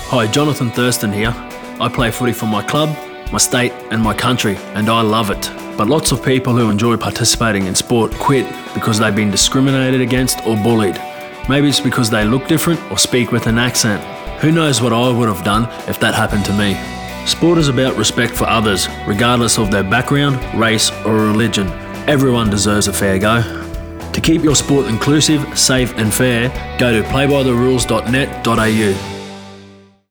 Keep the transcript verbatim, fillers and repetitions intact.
Hi, Jonathan Thurston here. I play footy for my club, my state and my country, and I love it. But lots of people who enjoy participating in sport quit because they've been discriminated against or bullied. Maybe it's because they look different or speak with an accent. Who knows what I would have done if that happened to me. Sport is about respect for others, regardless of their background, race or religion. Everyone deserves a fair go. To keep your sport inclusive, safe and fair, go to play by the rules dot net dot a u.